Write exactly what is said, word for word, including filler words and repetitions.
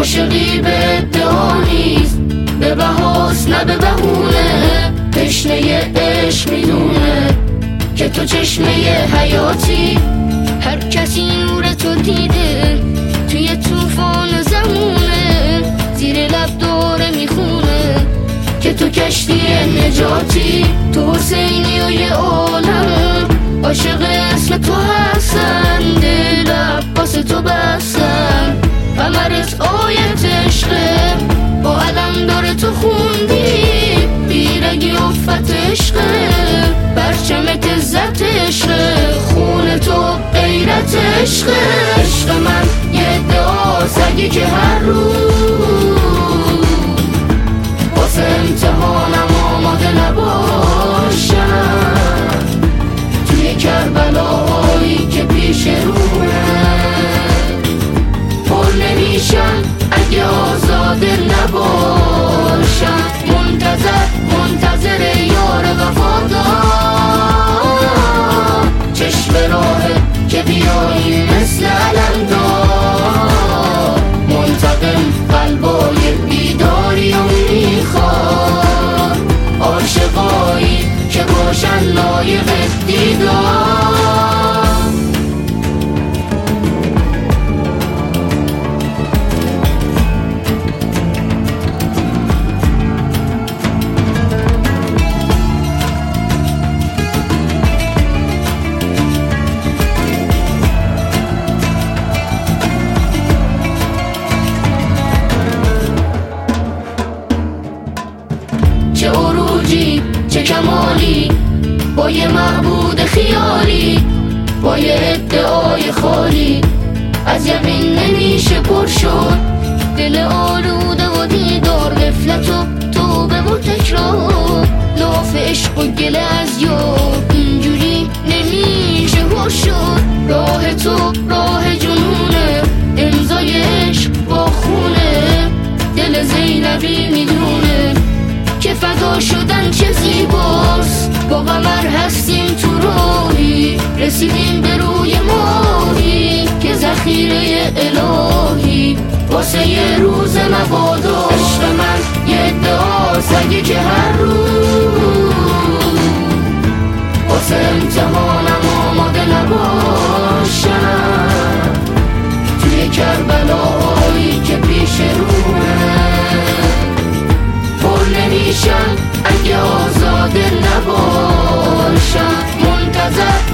عاشقی به ادعا نیست، به بهاست نه به بهونه. تشنه عشق میدونه که تو چشمه حیاتی. هر کسی نور تو دیده توی طوفان زمونه، زیر لب داره میخونه که تو کشتی نجاتی. تو حسینی و یه عالم عاشق اسم تو هستن، دل عباس تو بستن. قمرت آیت عشقه، با علم داره تو خوندی، بیرگی افت عشقه، برچمت عزت عشقه، خون تو غیرت عشقه. عشق من یه ادعاست اگه که هر روز واسه امتحانم آماده نباشم، توی کربلاهایی که پیش رومه پر نمیشم اگه آزاده نباشم. منتظر منتظر یار وفادار، چشم راهه که بیایی مثل علمدار. منتقم قلبای بیداری و میخواد، عاشقایی که باشن لایق دیدار. چه عروجی چه کمالی با یه معبود خیالی، با یه ادعای خالی از یقین نمیشه پر شد. دل آلوده و دیدار، غفلت و توبه و تکرار، لاف عشق و گله از یار، اینجوری نمیشه پر شد. راه تو راه جنونه، امضای عشق با خونه، دل زینبی میدونه که فدا شدن چه زیباست. با قمر هستیم تو راهی، رسیدیم به روی ماهی که ذخیره الهی واسه یه روز مبادا. عشق من یه ادعاست اگه که هر روز واسه امتحانم آماده نباشم، توی کربلاهایی که پیش رومه پر نمیشم اگه آزاده نباشم. منتظر